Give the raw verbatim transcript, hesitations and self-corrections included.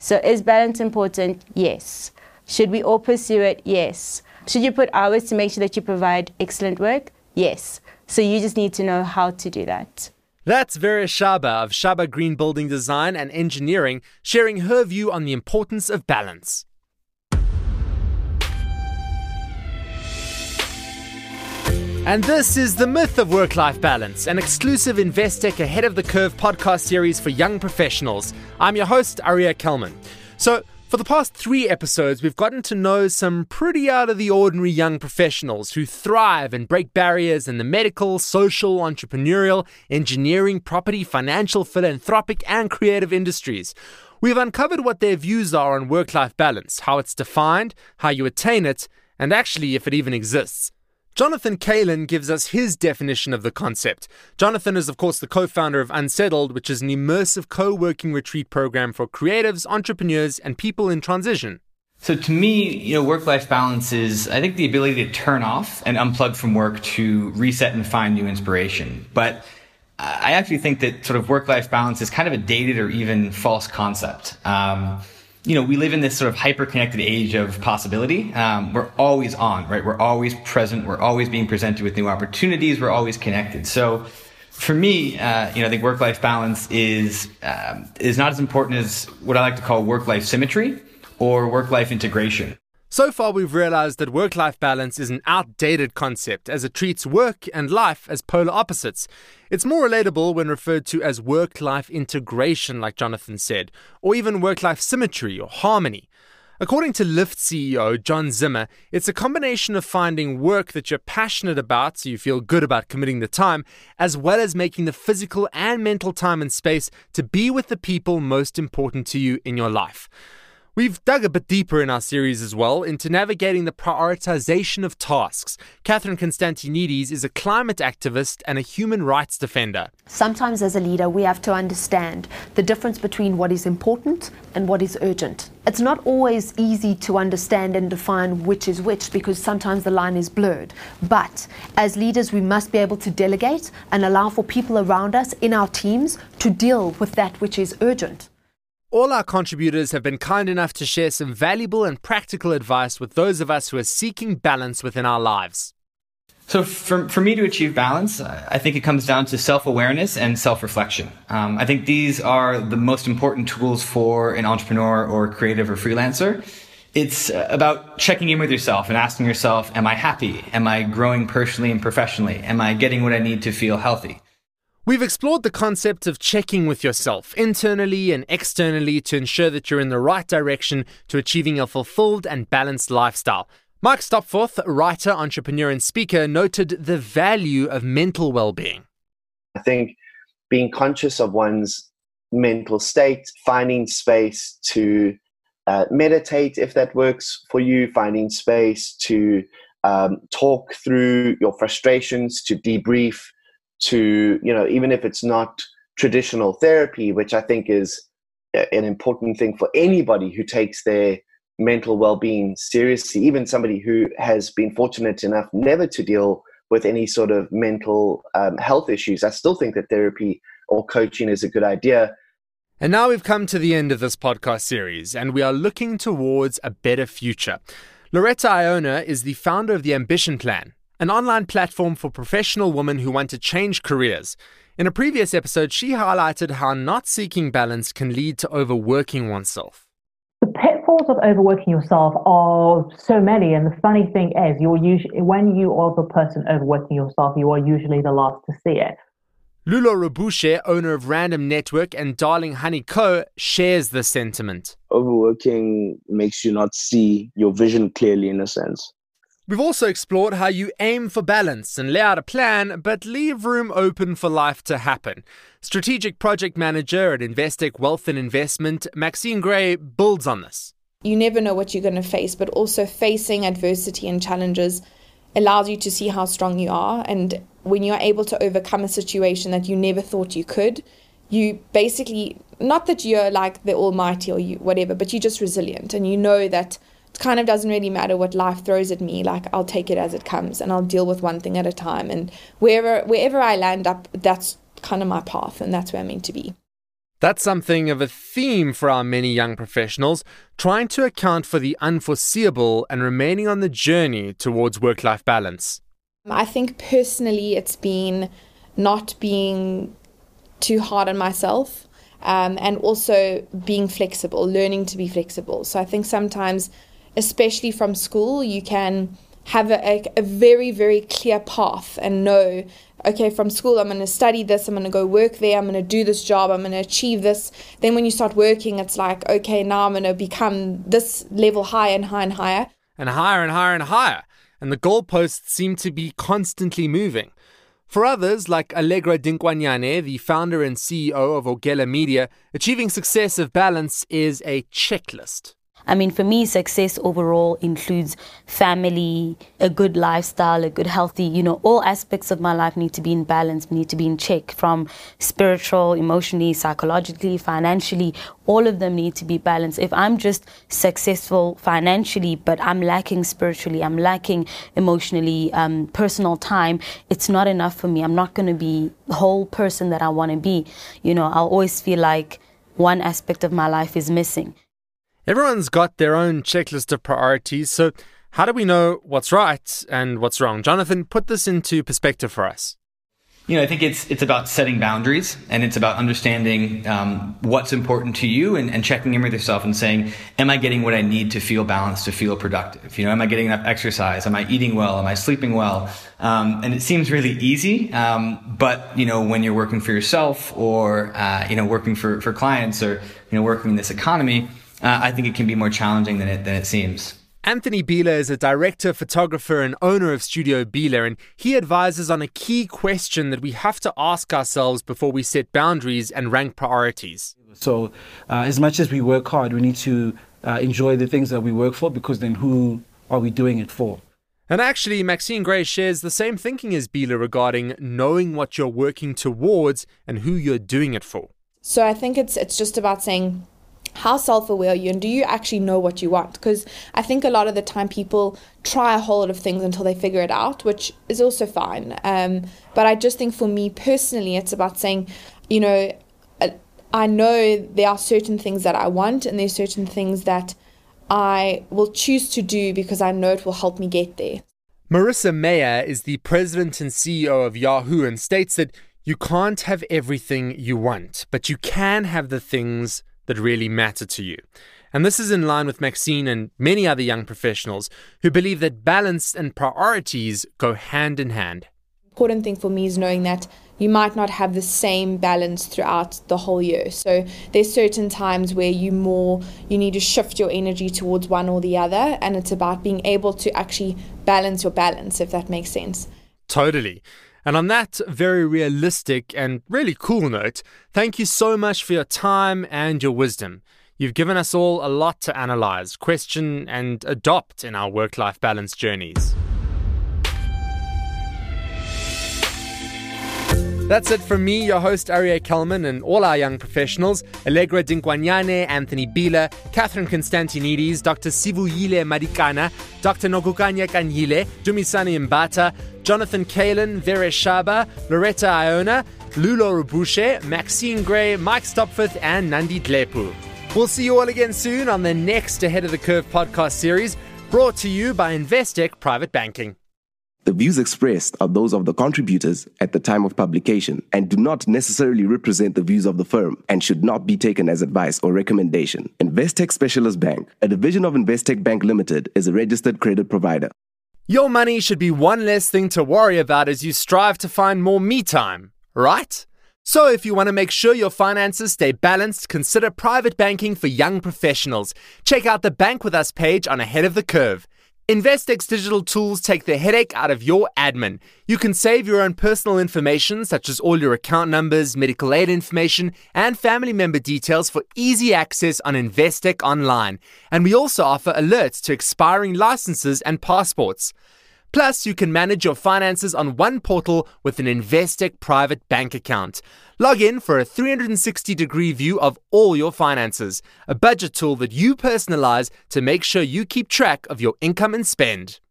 So is balance important? Yes. Should we all pursue it? Yes. Should you put hours to make sure that you provide excellent work? Yes. So you just need to know how to do that. That's Vera Shaba of Shaba Green Building Design and Engineering, sharing her view on the importance of balance. And this is The Myth of Work-Life Balance, an exclusive Investec Ahead of the Curve podcast series for young professionals. I'm your host, Arya Kelman. So, for the past three episodes, we've gotten to know some pretty out-of-the-ordinary young professionals who thrive and break barriers in the medical, social, entrepreneurial, engineering, property, financial, philanthropic, and creative industries. We've uncovered what their views are on work-life balance, how it's defined, how you attain it, and actually if it even exists. Jonathan Kalin gives us his definition of the concept. Jonathan is, of course, the co-founder of Unsettled, which is an immersive co-working retreat program for creatives, entrepreneurs, and people in transition. So to me, you know, work-life balance is, I think, the ability to turn off and unplug from work to reset and find new inspiration. But I actually think that sort of work-life balance is kind of a dated or even false concept. Um, You know, we live in this sort of hyper-connected age of possibility. Um, we're always on, right? We're always present. We're always being presented with new opportunities. We're always connected. So for me, uh, you know, I think work-life balance is, um, is not as important as what I like to call work-life symmetry or work-life integration. So far, we've realized that work-life balance is an outdated concept as it treats work and life as polar opposites. It's more relatable when referred to as work-life integration, like Jonathan said, or even work-life symmetry or harmony. According to Lyft C E O John Zimmer, it's a combination of finding work that you're passionate about so you feel good about committing the time, as well as making the physical and mental time and space to be with the people most important to you in your life. We've dug a bit deeper in our series as well into navigating the prioritization of tasks. Catherine Constantinides is a climate activist and a human rights defender. Sometimes as a leader, we have to understand the difference between what is important and what is urgent. It's not always easy to understand and define which is which because sometimes the line is blurred. But as leaders, we must be able to delegate and allow for people around us in our teams to deal with that which is urgent. All our contributors have been kind enough to share some valuable and practical advice with those of us who are seeking balance within our lives. So for, for me to achieve balance, I think it comes down to self-awareness and self-reflection. Um, I think these are the most important tools for an entrepreneur or creative or freelancer. It's about checking in with yourself and asking yourself, am I happy? Am I growing personally and professionally? Am I getting what I need to feel healthy? We've explored the concept of checking with yourself internally and externally to ensure that you're in the right direction to achieving a fulfilled and balanced lifestyle. Mike Stopforth, writer, entrepreneur, and speaker, noted the value of mental well-being. I think being conscious of one's mental state, finding space to uh, meditate if that works for you, finding space to um, talk through your frustrations, to debrief, to, you know, even if it's not traditional therapy, which I think is an important thing for anybody who takes their mental well-being seriously, even somebody who has been fortunate enough never to deal with any sort of mental um, health issues. I still think that therapy or coaching is a good idea. And now we've come to the end of this podcast series, and we are looking towards a better future. Loretta Iona is the founder of the Ambition Plan, an online platform for professional women who want to change careers. In a previous episode, she highlighted how not seeking balance can lead to overworking oneself. The pitfalls of overworking yourself are so many, and the funny thing is, you're usually, when you are the person overworking yourself, you are usually the last to see it. Lulo Rabushe, owner of Random Network and Darling Honey Co., shares this sentiment. Overworking makes you not see your vision clearly, in a sense. We've also explored how you aim for balance and lay out a plan, but leave room open for life to happen. Strategic project manager at Investec Wealth and Investment, Maxine Gray, builds on this. You never know what you're going to face, but also facing adversity and challenges allows you to see how strong you are. And when you're able to overcome a situation that you never thought you could, you basically, not that you're like the almighty or you whatever, but you're just resilient, and you know that it kind of doesn't really matter what life throws at me. Like, I'll take it as it comes and I'll deal with one thing at a time. And wherever wherever I land up, that's kind of my path, and that's where I'm meant to be. That's something of a theme for our many young professionals, trying to account for the unforeseeable and remaining on the journey towards work-life balance. I think personally it's been not being too hard on myself, um, and also being flexible, learning to be flexible. So I think sometimes, especially from school, you can have a, a, a very, very clear path and know, okay, from school, I'm going to study this, I'm going to go work there, I'm going to do this job, I'm going to achieve this. Then when you start working, it's like, okay, now I'm going to become this level higher and higher and higher. And higher and higher and higher. And the goalposts seem to be constantly moving. For others, like Allegra Dinkwanyane, the founder and C E O of Ogela Media, achieving success of balance is a checklist. I mean, for me, success overall includes family, a good lifestyle, a good healthy, you know, all aspects of my life need to be in balance, need to be in check, from spiritual, emotionally, psychologically, financially, all of them need to be balanced. If I'm just successful financially, but I'm lacking spiritually, I'm lacking emotionally, um, personal time, it's not enough for me. I'm not going to be the whole person that I want to be. You know, I'll always feel like one aspect of my life is missing. Everyone's got their own checklist of priorities, so how do we know what's right and what's wrong? Jonathan, put this into perspective for us. You know, I think it's it's about setting boundaries, and it's about understanding um, what's important to you, and, and checking in with yourself and saying, am I getting what I need to feel balanced, to feel productive? You know, am I getting enough exercise? Am I eating well? Am I sleeping well? Um, and it seems really easy, um, but, you know, when you're working for yourself or, uh, you know, working for, for clients or, you know, working in this economy, Uh, I think it can be more challenging than it than it seems. Anthony Bieler is a director, photographer, and owner of Studio Bieler, and he advises on a key question that we have to ask ourselves before we set boundaries and rank priorities. So uh, as much as we work hard, we need to uh, enjoy the things that we work for, because then who are we doing it for? And actually, Maxine Gray shares the same thinking as Bieler regarding knowing what you're working towards and who you're doing it for. So I think it's it's just about saying, how self-aware are you, and do you actually know what you want? Because I think a lot of the time people try a whole lot of things until they figure it out, which is also fine. Um, but I just think for me personally, it's about saying, you know, I know there are certain things that I want, and there's certain things that I will choose to do because I know it will help me get there. Marissa Mayer is the president and C E O of Yahoo and states that you can't have everything you want, but you can have the things that really matter to you. And this is in line with Maxine and many other young professionals who believe that balance and priorities go hand in hand. Important thing for me is knowing that you might not have the same balance throughout the whole year. So there's certain times where you more, you need to shift your energy towards one or the other, and it's about being able to actually balance your balance, if that makes sense. Totally. And on that very realistic and really cool note, thank you so much for your time and your wisdom. You've given us all a lot to analyze, question, and adopt in our work-life balance journeys. That's it from me, your host, Aria Kelman, and all our young professionals, Allegra Dinkwanyane, Anthony Bieler, Catherine Constantinides, Doctor Sivuyile Madikana, Doctor Nogukanya Kanyile, Dumisani Mbata, Jonathan Kalen, Veresh Shaba, Loretta Iona, Lulo Rubushe, Maxine Gray, Mike Stopforth, and Nandi Dlepu. We'll see you all again soon on the next Ahead of the Curve podcast series, brought to you by Investec Private Banking. The views expressed are those of the contributors at the time of publication and do not necessarily represent the views of the firm and should not be taken as advice or recommendation. Investec Specialist Bank, a division of Investec Bank Limited, is a registered credit provider. Your money should be one less thing to worry about as you strive to find more me time, right? So if you want to make sure your finances stay balanced, consider private banking for young professionals. Check out the Bank With Us page on Ahead of the Curve. Investec's digital tools take the headache out of your admin. You can save your own personal information, such as all your account numbers, medical aid information, and family member details for easy access on Investec Online. And we also offer alerts to expiring licenses and passports. Plus, you can manage your finances on one portal with an Investec private bank account. Log in for a three sixty degree view of all your finances, a budget tool that you personalize to make sure you keep track of your income and spend.